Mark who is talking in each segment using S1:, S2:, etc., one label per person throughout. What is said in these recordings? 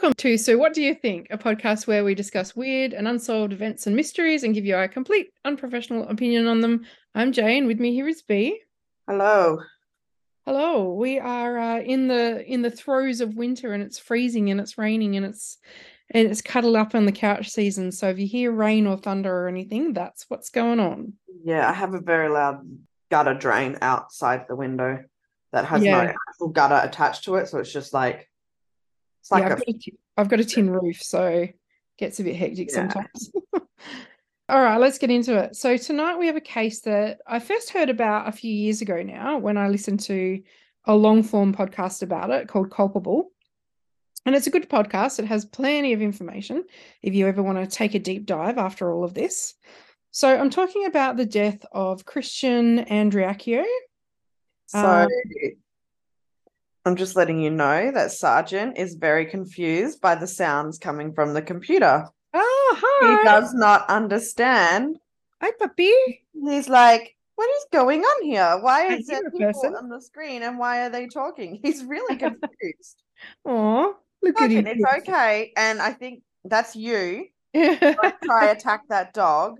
S1: Welcome to So What Do You Think? A podcast where we discuss weird and unsolved events and mysteries and give you our complete unprofessional opinion on them. I'm Jay, and with me here is B.
S2: Hello.
S1: Hello. We are in the throes of winter, and it's freezing and it's raining and it's cuddled up on the couch season. So if you hear rain or thunder or anything, that's what's going on.
S2: Yeah, I have a very loud gutter drain outside the window that has no
S1: Yeah.
S2: actual gutter attached to it. So it's just like it's
S1: Yeah,
S2: like
S1: I've got a tin roof, so it gets a bit hectic
S2: yeah.
S1: sometimes. All right, let's get into it. So tonight we have a case that I first heard about a few years ago now when I listened to a long form podcast about it called Culpable. And it's a good podcast. It has plenty of information if you ever want to take a deep dive after all of this. So I'm talking about the death of Christian Andreacchio.
S2: So I'm just letting you know that Sergeant is very confused by the sounds coming from the computer.
S1: Oh,
S2: He
S1: hi.
S2: does not understand.
S1: Hi, puppy.
S2: He's like, what is going on here? Why is there
S1: You're a
S2: people
S1: person.
S2: on the screen and why are they talking? He's really confused.
S1: Oh, look at
S2: Sergeant, it's
S1: you.
S2: okay. And I think that's you.
S1: Yeah.
S2: Don't try attack that dog.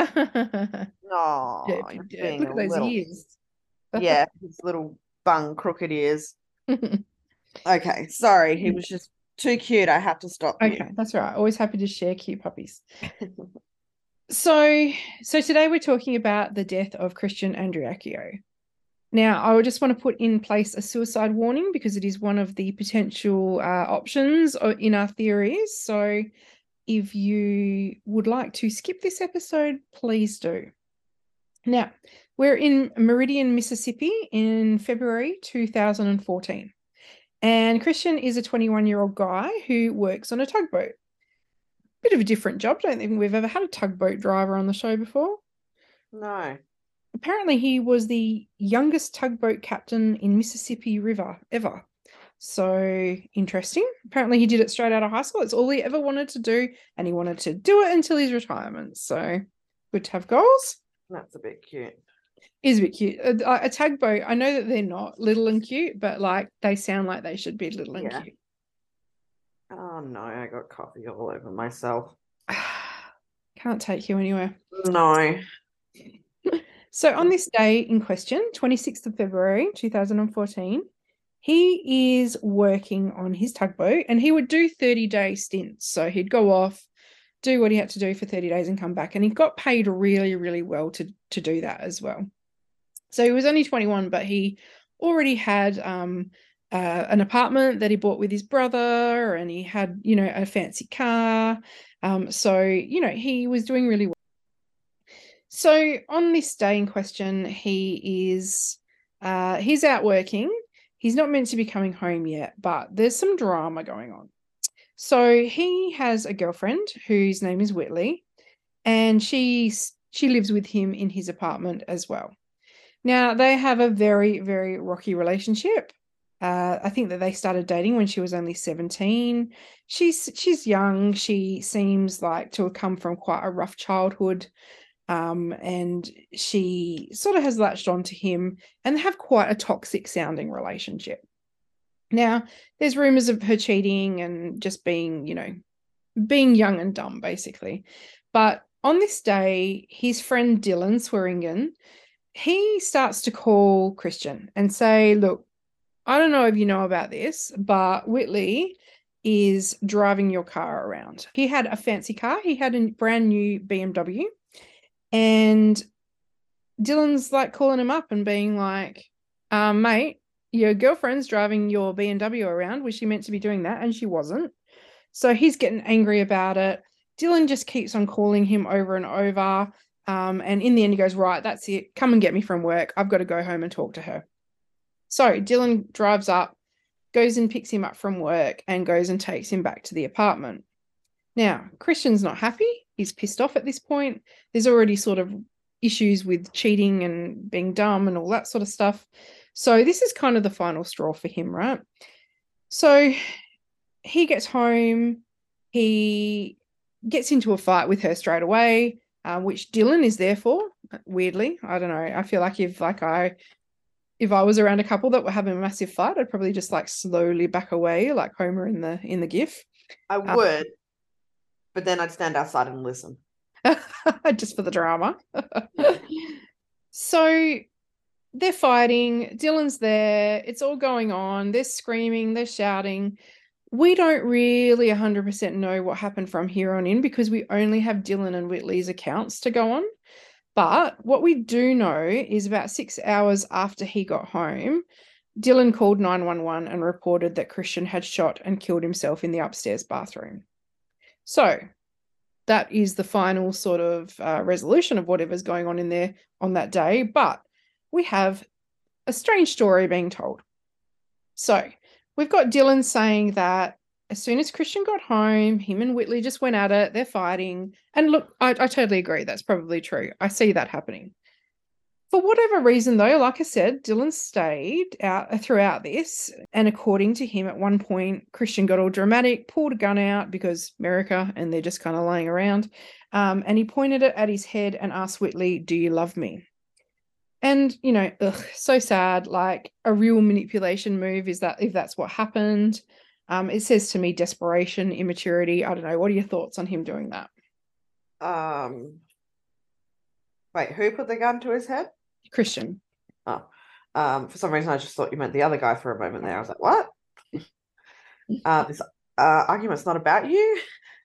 S2: No,
S1: Yeah,
S2: you're
S1: yeah.
S2: being
S1: Look
S2: a
S1: at those
S2: little,
S1: ears.
S2: yeah, his little bung crooked ears. Okay, sorry, he was just too cute. I had to stop you.
S1: Okay, that's all right. Always happy to share cute puppies. So today we're talking about the death of Christian Andreacchio. Now, I would just want to put in place a suicide warning because it is one of the potential options in our theories. So if you would like to skip this episode, please do. Now, we're in Meridian, Mississippi in February 2014. And Christian is a 21-year-old guy who works on a tugboat. Bit of a different job. Don't think we've ever had a tugboat driver on the show before.
S2: No.
S1: Apparently, he was the youngest tugboat captain in Mississippi River ever. So interesting. Apparently, he did it straight out of high school. It's all he ever wanted to do, and he wanted to do it until his retirement. So good to have goals.
S2: That's a bit cute.
S1: Is a bit cute. A tugboat, I know that they're not little and cute, but like they sound like they should be little and
S2: Yeah.
S1: cute.
S2: Oh no, I got coffee all over myself.
S1: Can't take you anywhere.
S2: No.
S1: So on this day in question, 26th of February 2014, he is working on his tugboat and he would do 30-day stints. So he'd go off, do what he had to do for 30 days and come back. And he got paid really, really well to do that as well. So he was only 21, but he already had an apartment that he bought with his brother, and he had, a fancy car. So, he was doing really well. So on this day in question, he's out working. He's not meant to be coming home yet, but there's some drama going on. So he has a girlfriend whose name is Whitley, and she lives with him in his apartment as well. Now, they have a very, very rocky relationship. I think that they started dating when she was only 17. She's young. She seems like to have come from quite a rough childhood. And she sort of has latched onto him and have quite a toxic sounding relationship. Now, there's rumors of her cheating and just being young and dumb, basically. But on this day, his friend Dylan Swearingen, he starts to call Christian and say, look, I don't know if you know about this, but Whitley is driving your car around. He had a fancy car. He had a brand new BMW. And Dylan's like calling him up and being like, mate, your girlfriend's driving your BMW around. Was she meant to be doing that? And she wasn't. So he's getting angry about it. Dylan just keeps on calling him over and over. And in the end, he goes, right, that's it. Come and get me from work. I've got to go home and talk to her. So Dylan drives up, goes and picks him up from work, and goes and takes him back to the apartment. Now, Christian's not happy. He's pissed off at this point. There's already sort of issues with cheating and being dumb and all that sort of stuff. So this is kind of the final straw for him, right? So he gets home. He gets into a fight with her straight away, which Dylan is there for, weirdly. I don't know. I feel like if I was around a couple that were having a massive fight, I'd probably just like slowly back away like Homer in the GIF.
S2: I would, but then I'd stand outside and listen.
S1: Just for the drama.
S2: Yeah.
S1: So they're fighting. Dylan's there. It's all going on. They're screaming. They're shouting. We don't really 100% know what happened from here on in because we only have Dylan and Whitley's accounts to go on. But what we do know is about 6 hours after he got home, Dylan called 911 and reported that Christian had shot and killed himself in the upstairs bathroom. So that is the final sort of resolution of whatever's going on in there on that day. But we have a strange story being told. So we've got Dylan saying that as soon as Christian got home, him and Whitley just went at it. They're fighting. And look, I totally agree. That's probably true. I see that happening. For whatever reason, though, like I said, Dylan stayed out throughout this. And according to him, at one point, Christian got all dramatic, pulled a gun out because America, and they're just kind of laying around. And he pointed it at his head and asked Whitley, "Do you love me?" And, you know, so sad, like a real manipulation move is that if that's what happened. It says to me desperation, immaturity. I don't know. What are your thoughts on him doing that?
S2: Wait, who put the gun to his head?
S1: Christian.
S2: Oh, for some reason I just thought you meant the other guy for a moment there. I was like, what? This argument's not about you.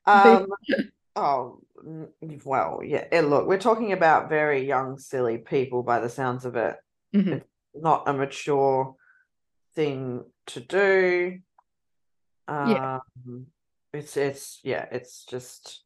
S2: Oh, well, yeah. Look, we're talking about very young, silly people by the sounds of it.
S1: Mm-hmm.
S2: It's not a mature thing to do.
S1: Yeah.
S2: It's just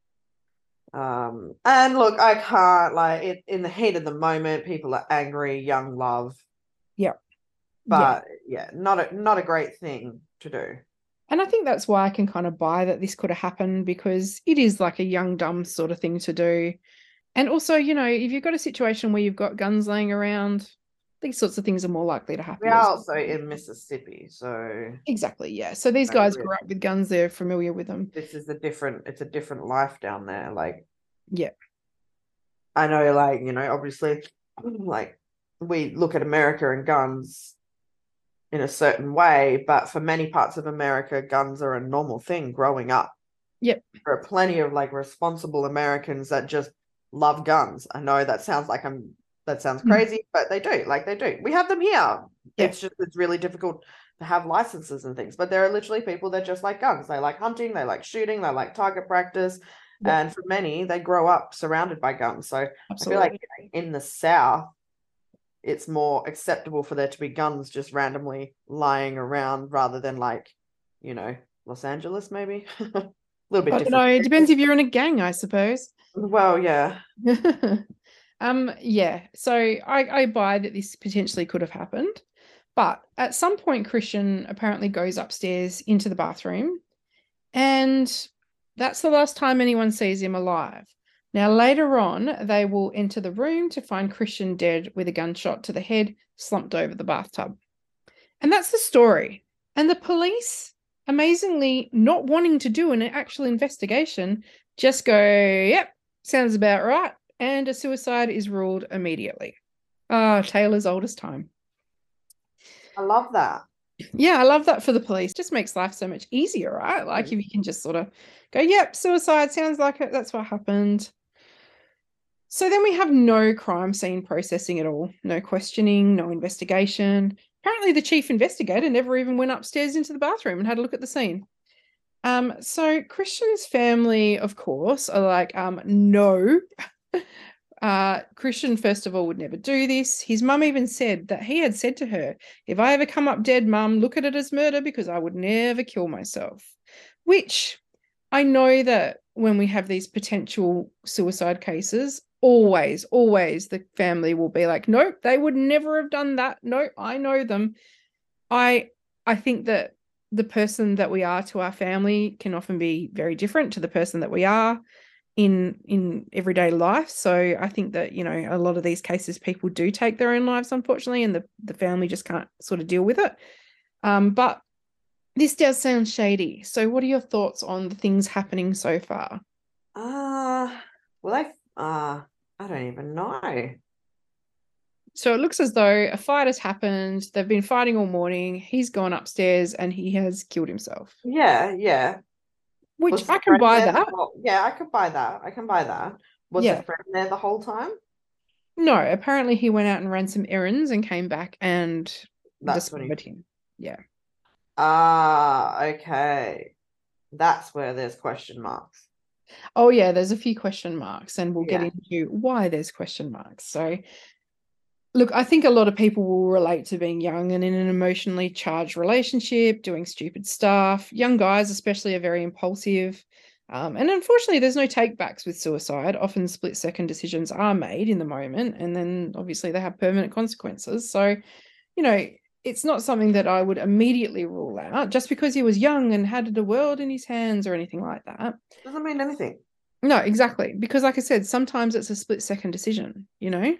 S2: and look, I can't like it in the heat of the moment, people are angry, young love.
S1: Yeah.
S2: But yeah, not a great thing to do.
S1: And I think that's why I can kind of buy that this could have happened because it is like a young, dumb sort of thing to do. And also, you know, if you've got a situation where you've got guns laying around, these sorts of things are more likely to happen.
S2: We are also in Mississippi, so
S1: exactly, yeah. So these guys grew up with guns; they're familiar with them.
S2: This is it's a different life down there. Like,
S1: yeah,
S2: I know, like, you know, obviously, like we look at America and guns in a certain way, but for many parts of America, guns are a normal thing growing up.
S1: Yep.
S2: There are plenty of like responsible Americans that just love guns. I know that sounds crazy, but they do. Like, they do. We have them here.
S1: Yeah.
S2: It's really difficult to have licenses and things, but there are literally people that just like guns. They like hunting, they like shooting, they like target practice. Yep. And for many, they grow up surrounded by guns. So absolutely. I feel like in the South, it's more acceptable for there to be guns just randomly lying around rather than like, you know, Los Angeles, maybe. A little bit different.
S1: No, it depends if you're in a gang, I suppose.
S2: Well, yeah.
S1: Yeah. So I buy that this potentially could have happened. But at some point, Christian apparently goes upstairs into the bathroom. And that's the last time anyone sees him alive. Now, later on, they will enter the room to find Christian dead with a gunshot to the head, slumped over the bathtub. And that's the story. And the police, amazingly not wanting to do an actual investigation, just go, yep, sounds about right. And a suicide is ruled immediately. Taylor's oldest time.
S2: I love that.
S1: Yeah, I love that for the police. Just makes life so much easier, right? Like if you can just sort of go, yep, suicide, sounds like it. That's what happened. So then we have no crime scene processing at all. No questioning, no investigation. Apparently the chief investigator never even went upstairs into the bathroom and had a look at the scene. So Christian's family, of course, are like, no. Christian, first of all, would never do this. His mum even said that he had said to her, if I ever come up dead, mum, look at it as murder because I would never kill myself. Which I know that when we have these potential suicide cases, always the family will be like, nope, they would never have done that. No, I know them. I think that the person that we are to our family can often be very different to the person that we are in everyday life. So I think that, you know, a lot of these cases, people do take their own lives, unfortunately, and the family just can't sort of deal with it. But this does sound shady. So what are your thoughts on the things happening so far?
S2: I don't even know.
S1: So it looks as though a fight has happened. They've been fighting all morning. He's gone upstairs and he has killed himself.
S2: Yeah.
S1: which
S2: Was the
S1: I can
S2: friend
S1: buy
S2: there
S1: that.
S2: yeah, I could buy that. I can buy that. Was the
S1: Yeah.
S2: friend there the whole time?
S1: No, apparently he went out and ran some errands and came back and
S2: That's when he.
S1: discovered him. Yeah.
S2: Ah, okay. That's where there's question marks.
S1: Oh, yeah, there's a few question marks, and we'll get
S2: Yeah.
S1: into why there's question marks. So, look, I think a lot of people will relate to being young and in an emotionally charged relationship, doing stupid stuff. Young guys, especially, are very impulsive. And unfortunately, there's no takebacks with suicide. Often split-second decisions are made in the moment, and then obviously they have permanent consequences. So, you know, it's not something that I would immediately rule out just because he was young and had the world in his hands or anything like that.
S2: Doesn't mean anything.
S1: No, exactly. Because like I said, sometimes it's a split-second decision, you know?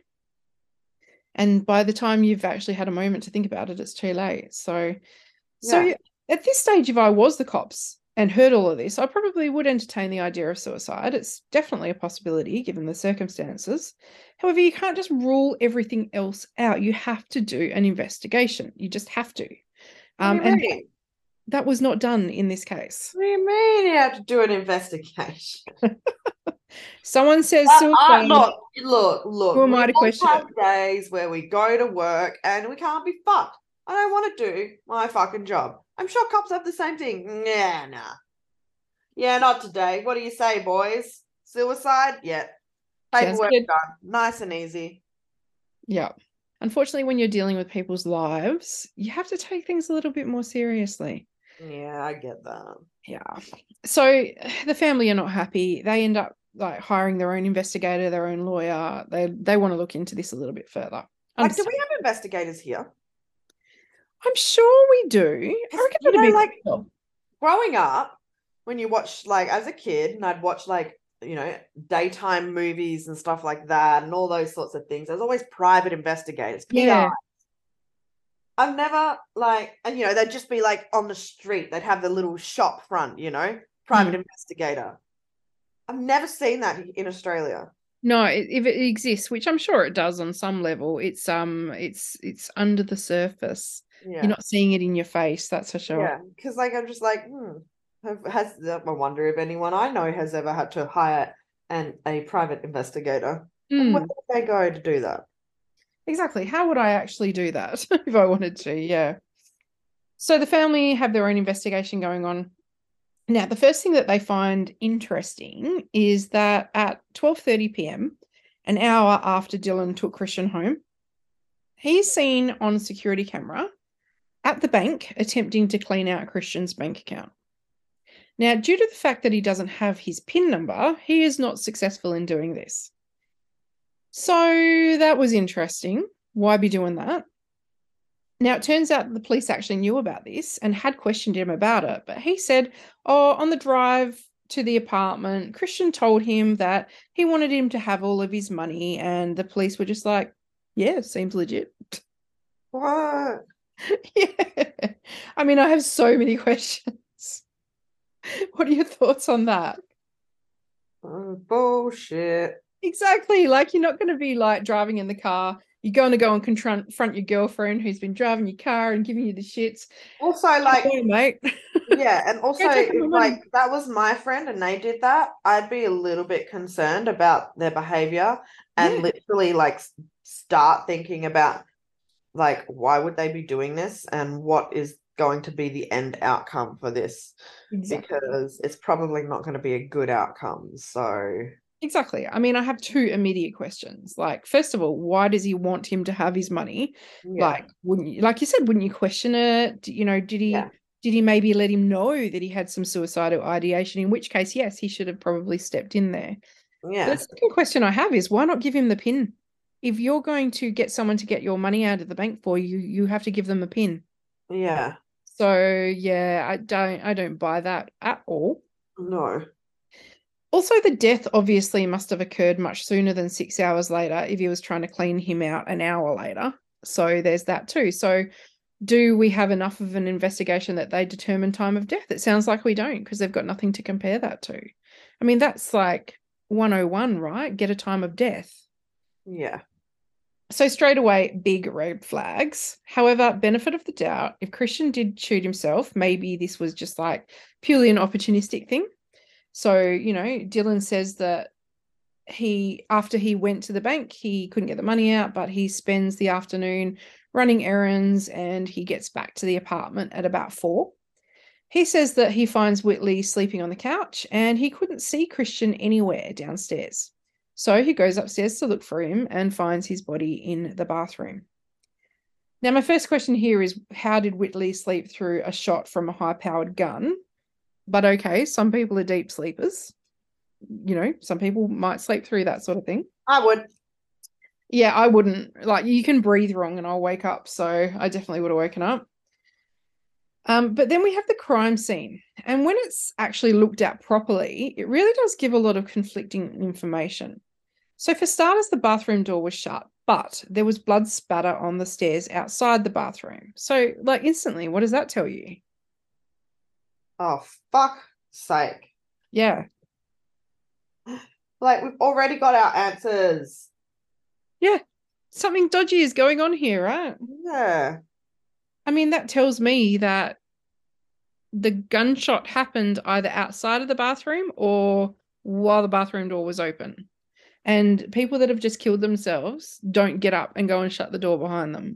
S1: And by the time you've actually had a moment to think about it, it's too late. So
S2: Yeah.
S1: at this stage, if I was the cops and heard all of this, I probably would entertain the idea of suicide. It's definitely a possibility given the circumstances. However, you can't just rule everything else out. You have to do an investigation. You just have to.
S2: What do you
S1: And
S2: mean?
S1: that was not done in this case.
S2: What do you mean you have to do an investigation?
S1: Someone says suicide.
S2: Look.
S1: Who am
S2: We
S1: I to
S2: all
S1: question
S2: have
S1: it?
S2: days where we go to work and we can't be fucked. I don't want to do my fucking job. I'm sure cops have the same thing. Nah. Yeah, not today. What do you say, boys? Suicide? Yeah.
S1: Sounds
S2: Paperwork
S1: good.
S2: done. Nice and easy.
S1: Yeah. Unfortunately, when you're dealing with people's lives, you have to take things a little bit more seriously.
S2: Yeah, I get that.
S1: Yeah. So the family are not happy. They end up like hiring their own investigator, their own lawyer. They want to look into this a little bit further.
S2: Like, do we have investigators here?
S1: I'm sure we do. I reckon
S2: You
S1: that'd
S2: know,
S1: be
S2: like
S1: cool.
S2: growing up, when you watch, like, as a kid, and I'd watch, like, daytime movies and stuff like that, and all those sorts of things, there's always private investigators, PI.
S1: Yeah.
S2: I've never, like, and, they'd just be, like, on the street. They'd have the little shop front, private investigator. I've never seen that in Australia.
S1: No, if it exists, which I'm sure it does on some level, it's under the surface.
S2: Yeah.
S1: You're not seeing it in your face, that's for sure.
S2: Yeah, because, like, I'm just like, I wonder if anyone I know has ever had to hire a private investigator. And where
S1: Mm,
S2: did they go to do that?
S1: exactly. How would I actually do that if I wanted to? Yeah. So the family have their own investigation going on. Now, the first thing that they find interesting is that at 12:30 p.m., an hour after Dylan took Christian home, he's seen on security camera at the bank attempting to clean out Christian's bank account. Now, due to the fact that he doesn't have his PIN number, he is not successful in doing this. So that was interesting. Why be doing that? Now, it turns out the police actually knew about this and had questioned him about it, but he said, oh, on the drive to the apartment, Christian told him that he wanted him to have all of his money, and the police were just like, yeah, seems legit.
S2: What?
S1: Yeah. I mean, I have so many questions. What are your thoughts on that?
S2: Bullshit.
S1: Exactly. Like, you're not going to be like driving in the car. You're going to go and confront your girlfriend who's been driving your car and giving you the shits.
S2: Also, like,
S1: Hey, mate.
S2: yeah, and also
S1: Go take my
S2: if,
S1: money.
S2: like, that was my friend and they did that, I'd be a little bit concerned about their behavior and
S1: Yeah,
S2: literally, like, start thinking about, like, why would they be doing this and what is going to be the end outcome for this,
S1: exactly.
S2: because it's probably not going to be a good outcome. So
S1: Exactly. I mean, I have two immediate questions. Like, first of all, why does he want him to have his money?
S2: yeah,
S1: Like, wouldn't you, like you said, wouldn't you question it? Did he
S2: yeah,
S1: did he maybe let him know that he had some suicidal ideation? In which case, yes, he should have probably stepped in there. But the
S2: yeah,
S1: second question I have is, why not give him the PIN? If you're going to get someone to get your money out of the bank for you, you have to give them a PIN.
S2: yeah.
S1: So yeah, I don't buy that at all.
S2: No.
S1: Also, the death obviously must have occurred much sooner than 6 hours later if he was trying to clean him out an hour later. So there's that too. So do we have enough of an investigation that they determine time of death? It sounds like we don't, because they've got nothing to compare that to. I mean, that's like 101, right? Get a time of death.
S2: Yeah.
S1: So straight away, big red flags. However, benefit of the doubt, if Christian did shoot himself, maybe this was just like purely an opportunistic thing. So, Dylan says that after he went to the bank, he couldn't get the money out, but he spends the afternoon running errands and he gets back to the apartment at about 4. He says that he finds Whitley sleeping on the couch and he couldn't see Christian anywhere downstairs. So he goes upstairs to look for him and finds his body in the bathroom. Now, my first question here is, how did Whitley sleep through a shot from a high-powered gun? But okay, some people are deep sleepers. Some people might sleep through that sort of thing.
S2: I would.
S1: Yeah, I wouldn't. Like, you can breathe wrong and I'll wake up. So I definitely would have woken up. But then we have the crime scene. And when it's actually looked at properly, it really does give a lot of conflicting information. So for starters, the bathroom door was shut, but there was blood spatter on the stairs outside the bathroom. So, like, instantly, what does that tell you?
S2: Oh, fuck's sake.
S1: Yeah.
S2: Like, we've already got our answers.
S1: Yeah. Something dodgy is going on here, right?
S2: Yeah.
S1: I mean, that tells me that the gunshot happened either outside of the bathroom or while the bathroom door was open. And people that have just killed themselves don't get up and go and shut the door behind them.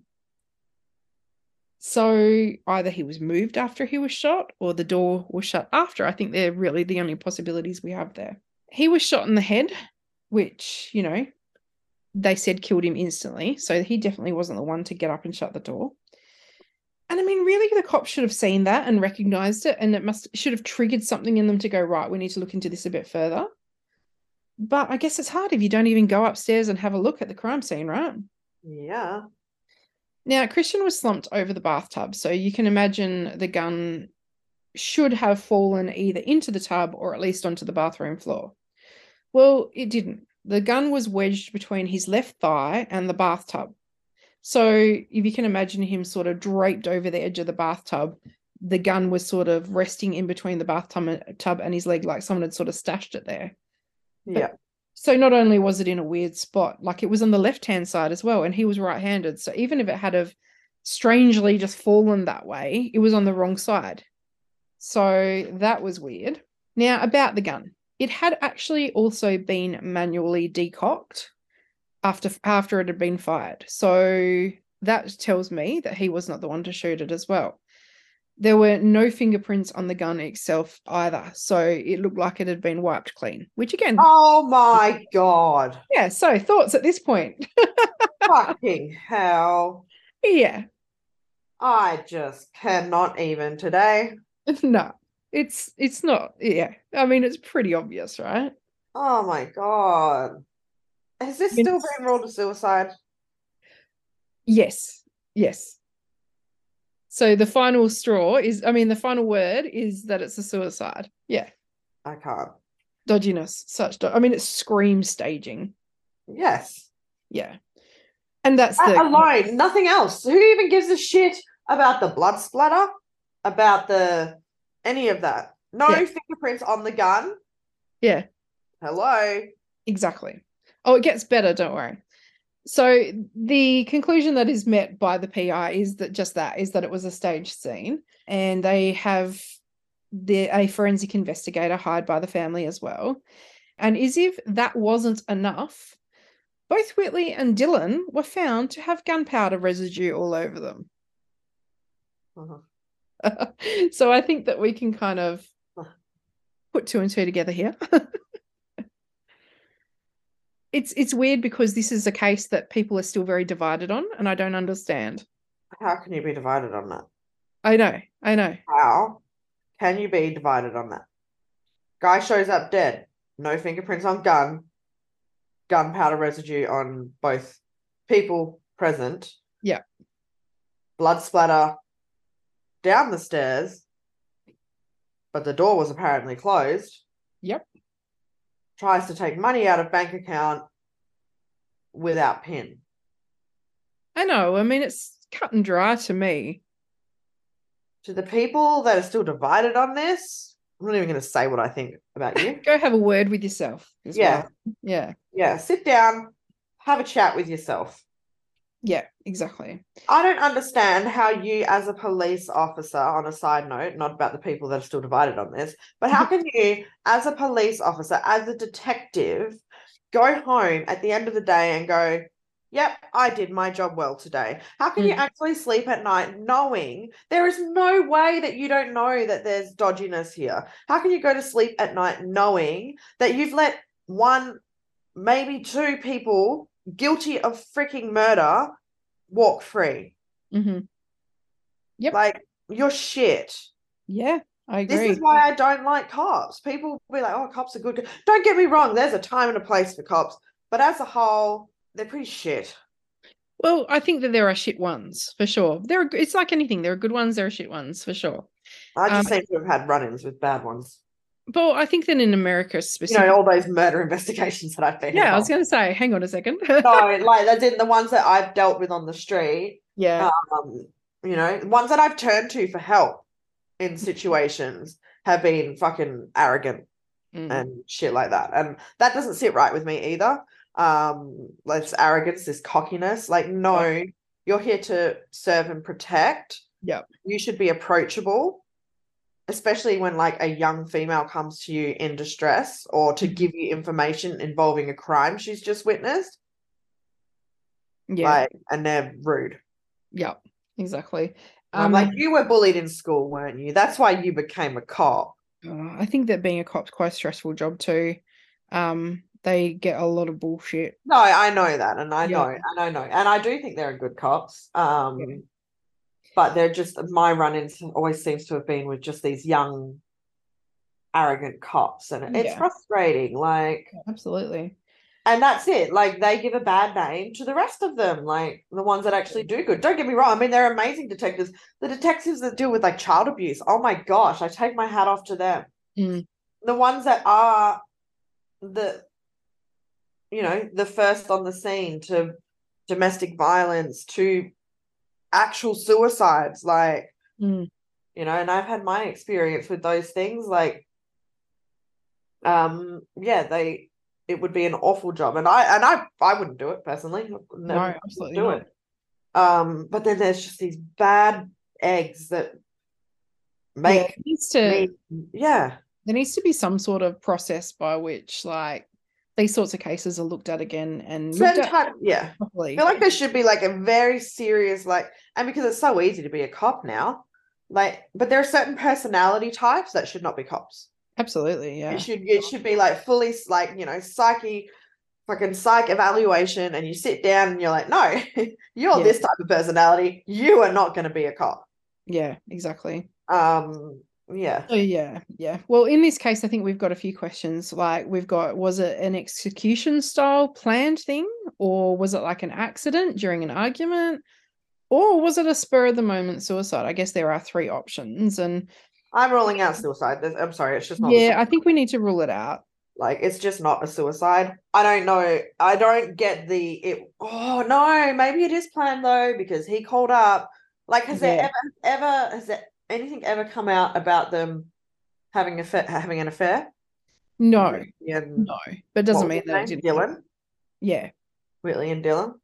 S1: So either he was moved after he was shot or the door was shut after. I think they're really the only possibilities we have there. He was shot in the head, which, they said killed him instantly. So he definitely wasn't the one to get up and shut the door. And I mean, really, the cops should have seen that and recognized it, and it should have triggered something in them to go, right, we need to look into this a bit further. But I guess it's hard if you don't even go upstairs and have a look at the crime scene, right?
S2: Yeah.
S1: Now, Christian was slumped over the bathtub, so you can imagine the gun should have fallen either into the tub or at least onto the bathroom floor. Well, it didn't. The gun was wedged between his left thigh and the bathtub. So if you can imagine him sort of draped over the edge of the bathtub, the gun was sort of resting in between the bathtub and his leg, like someone had sort of stashed it there.
S2: Yeah.
S1: So not only was it in a weird spot, like it was on the left-hand side as well, and he was right-handed. So even if it had have strangely just fallen that way, it was on the wrong side. So that was weird. Now, about the gun. It had actually also been manually decocked after it had been fired. So that tells me that he was not the one to shoot it as well. There were no fingerprints on the gun itself either. So it looked like it had been wiped clean, which again.
S2: Oh my God.
S1: Yeah. So thoughts at this point.
S2: Fucking hell.
S1: Yeah.
S2: I just cannot even today.
S1: No, it's not. Yeah. I mean, it's pretty obvious, right?
S2: Oh my God. Has this still been ruled a suicide?
S1: Yes. Yes. So the final straw the final word is that it's a suicide. Yeah.
S2: I can't.
S1: Dodginess. It screams staging.
S2: Yes.
S1: Yeah. And that's
S2: alone, nothing else. Who even gives a shit about the blood splatter? About any of that? No fingerprints on the gun?
S1: Yeah.
S2: Hello?
S1: Exactly. Oh, it gets better, don't worry. So the conclusion that is met by the PI is that it was a staged scene, and they have a forensic investigator hired by the family as well. And as if that wasn't enough, both Whitley and Dylan were found to have gunpowder residue all over them. Uh-huh. So I think that we can kind of put 2 and 2 together here. It's weird because this is a case that people are still very divided on, and I don't understand.
S2: How can you be divided on that?
S1: I know.
S2: How can you be divided on that? Guy shows up dead. No fingerprints on gun. Gunpowder residue on both people present.
S1: Yeah.
S2: Blood splatter down the stairs, but the door was apparently closed.
S1: Yep.
S2: Tries to take money out of bank account without PIN.
S1: I know. I mean, it's cut and dry to me.
S2: To the people that are still divided on this, I'm not even going to say what I think about you.
S1: Go have a word with yourself.
S2: Yeah.
S1: Well. Yeah.
S2: Yeah. Sit down, have a chat with yourself.
S1: Yeah, exactly.
S2: I don't understand how you, as a police officer, on a side note, not about the people that are still divided on this, but how can you, as a police officer, as a detective, go home at the end of the day and go, yep, I did my job well today? How can you actually sleep at night knowing there is no way that you don't know that there's dodginess here? How can you go to sleep at night knowing that you've let one, maybe two people guilty of freaking murder walk free?
S1: Mm-hmm. Yep.
S2: Like, you're shit.
S1: Yeah, I
S2: This is
S1: agree.
S2: why I don't like cops. People will be like, oh, cops are good. Don't get me wrong, there's a time and a place for cops, but as a whole, they're pretty shit.
S1: Well, I think that there are shit ones for sure. It's like anything. There are good ones, there are shit ones for sure.
S2: I just seem to have had run-ins with bad ones.
S1: But I think that in America
S2: You know,
S1: specifically,
S2: all those murder investigations that I've been
S1: yeah, I was
S2: involved.
S1: going to say, hang on a second.
S2: No, like that's in the ones that I've dealt with on the street.
S1: Yeah.
S2: You know, ones that I've turned to for help in situations have been fucking arrogant and shit like that. And that doesn't sit right with me either. This arrogance, this cockiness. Like, no, you're here to serve and protect.
S1: Yep.
S2: You should be approachable, especially when like a young female comes to you in distress or to give you information involving a crime she's just witnessed.
S1: Yeah.
S2: Like, and they're rude.
S1: Yep. Exactly.
S2: I'm like, you were bullied in school, weren't you? That's why you became a cop.
S1: I think that being a cop's quite a stressful job too. They get a lot of bullshit.
S2: No, I know that, and I know,
S1: Yeah.
S2: and I know, and I do think they're good cops.
S1: Yeah.
S2: But they're just, my run-ins always seems to have been with just these young, arrogant cops, and it's frustrating. Like,
S1: absolutely.
S2: and that's it. Like, they give a bad name to the rest of them, like the ones that actually do good. Don't get me wrong. I mean, they're amazing detectives. The detectives that deal with like child abuse, oh my gosh, I take my hat off to them. The ones that are the, you know, the first on the scene to domestic violence, to actual suicides, like, you know, and I've had my experience with those things. Like, yeah, it would be an awful job, and I wouldn't do it personally.
S1: No, absolutely not.
S2: It. But then there's just these bad eggs that make
S1: there needs to be some sort of process by which like these sorts of cases are looked at again and looked at properly.
S2: I feel like there should be like a very serious, like, and because it's so easy to be a cop now, like, but there are certain personality types that should not be cops.
S1: Absolutely, yeah.
S2: It should be like fully, like, you know, psych evaluation, and you sit down and you're like, no, you're this type of personality. You are not going to be a cop.
S1: Yeah, exactly.
S2: Yeah.
S1: So yeah. Well, in this case, I think we've got a few questions. Like was it an execution style planned thing, or was it like an accident during an argument, or was it a spur of the moment suicide? I guess there are three options, and
S2: I'm ruling out suicide. I'm sorry, it's just not.
S1: Yeah, I think we need to rule it out.
S2: Like, it's just not a suicide. I don't know. I don't get oh no, maybe it is planned though, because he called up. Like, has there anything ever come out about them having an affair?
S1: No, no, but it doesn't mean that it didn't.
S2: Dylan.
S1: Yeah,
S2: Whitley and Dylan.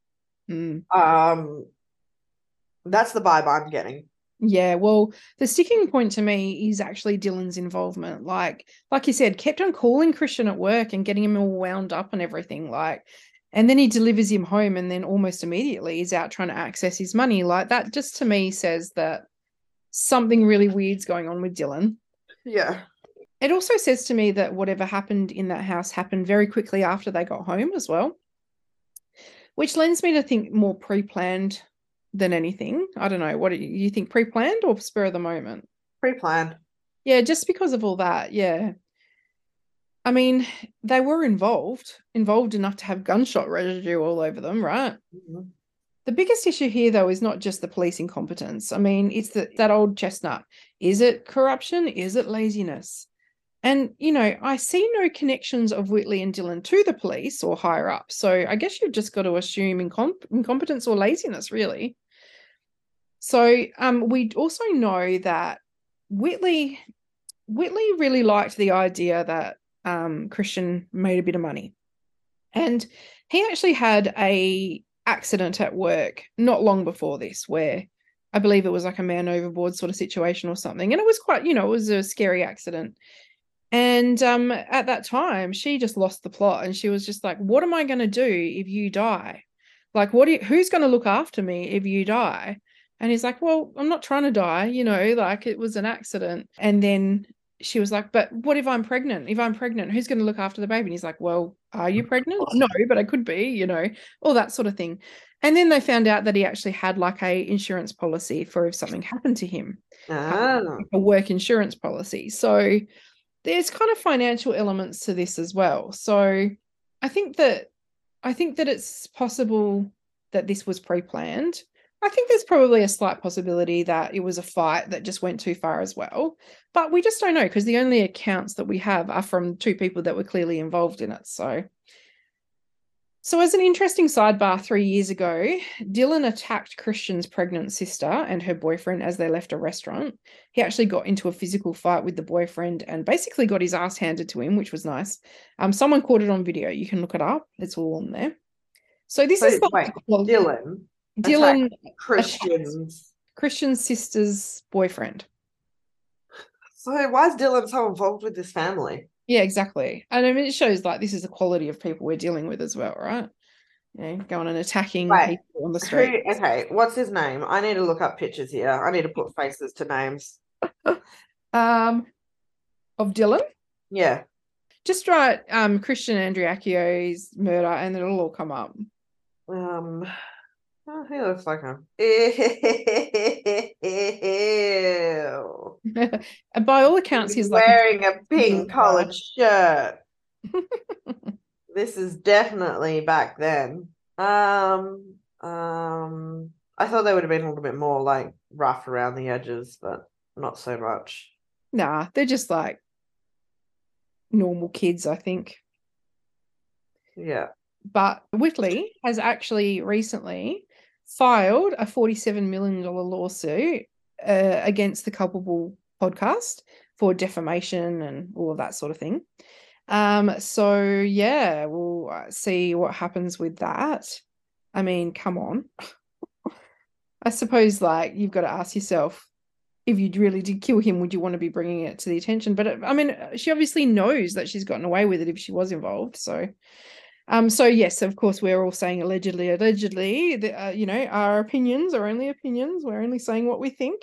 S2: That's the vibe I'm getting.
S1: Yeah, well, the sticking point to me is actually Dylan's involvement. Like you said, kept on calling Christian at work and getting him all wound up and everything. Like, and then he delivers him home, and then almost immediately he's out trying to access his money. Like, that just to me says that something really weird's going on with Dylan.
S2: Yeah.
S1: It also says to me that whatever happened in that house happened very quickly after they got home as well, which lends me to think more pre-planned than anything. I don't know. What do you think, pre-planned or spur of the moment?
S2: Pre-planned.
S1: Yeah, just because of all that. Yeah. I mean, they were involved enough to have gunshot residue all over them, right? The biggest issue here, though, is not just the police incompetence. I mean, it's that old chestnut. Is it corruption? Is it laziness? And, you know, I see no connections of Whitley and Dylan to the police or higher up. So I guess you've just got to assume incompetence or laziness, really. So we also know that Whitley really liked the idea that Christian made a bit of money. And he actually had a accident at work not long before this, where I believe it was like a man overboard sort of situation or something. And it was quite, it was a scary accident. And at that time, she just lost the plot, and she was just like, what am I going to do if you die? Like, who's going to look after me if you die? And he's like, well, I'm not trying to die, like it was an accident. And then she was like, but what if I'm pregnant? If I'm pregnant, who's going to look after the baby? And he's like, well, are you pregnant? No, but I could be, all that sort of thing. And then they found out that he actually had like a insurance policy for if something happened to him, a work insurance policy. So there's kind of financial elements to this as well. So I think that it's possible that this was pre-planned. I think there's probably a slight possibility that it was a fight that just went too far as well. But we just don't know, because the only accounts that we have are from two people that were clearly involved in it. So as an interesting sidebar, 3 years ago, Dylan attacked Christian's pregnant sister and her boyfriend as they left a restaurant. He actually got into a physical fight with the boyfriend and basically got his ass handed to him, which was nice. Someone caught it on video. You can look it up. It's all on there. So this is Dylan Christian's sister's boyfriend.
S2: So why is Dylan so involved with this family?
S1: Yeah, exactly. And I mean, it shows like this is the quality of people we're dealing with as well, right? Going and attacking people on the street.
S2: Okay, what's his name? I need to look up pictures here. I need to put faces to names.
S1: Of Dylan?
S2: Yeah.
S1: Just write Christian Andriacchio's murder and it'll all come up.
S2: He looks like him. Ew.
S1: And by all accounts, he's
S2: wearing a pink collared shirt. This is definitely back then. I thought they would have been a little bit more like rough around the edges, but not so much.
S1: Nah, they're just like normal kids, I think.
S2: Yeah.
S1: But Whitley has actually recently filed a $47 million lawsuit against the Culpable podcast for defamation and all of that sort of thing. So yeah, we'll see what happens with that. I mean, come on. I suppose like you've got to ask yourself, if you really did kill him, would you want to be bringing it to the attention? But I mean, she obviously knows that she's gotten away with it if she was involved. So yes, of course, we're all saying allegedly, our opinions are only opinions. We're only saying what we think.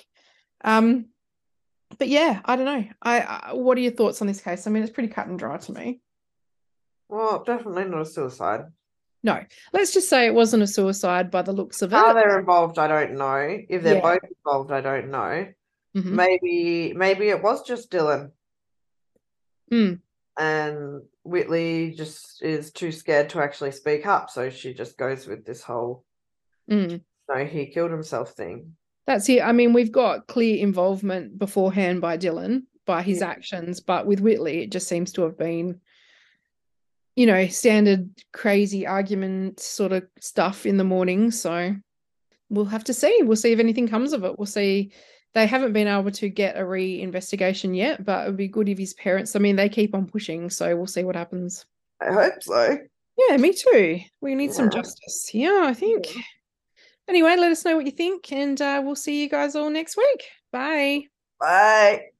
S1: But yeah, I don't know. What are your thoughts on this case? I mean, it's pretty cut and dry to me.
S2: Well, definitely not a suicide.
S1: No, let's just say it wasn't a suicide by the looks of it.
S2: How they're involved, I don't know. If they're both involved, I don't know. Mm-hmm. Maybe it was just Dylan. And Whitley just is too scared to actually speak up, so she just goes with this whole so he killed himself thing.
S1: That's it. I mean, we've got clear involvement beforehand by Dylan, by his actions, but with Whitley, it just seems to have been, standard crazy argument sort of stuff in the morning. So we'll have to see. We'll see if anything comes of it. We'll see. They haven't been able to get a re-investigation yet, but it would be good if his parents, I mean, they keep on pushing, so we'll see what happens.
S2: I hope so.
S1: Yeah, me too. We need some justice. Yeah, I think. Yeah. Anyway, let us know what you think, and we'll see you guys all next week. Bye.
S2: Bye.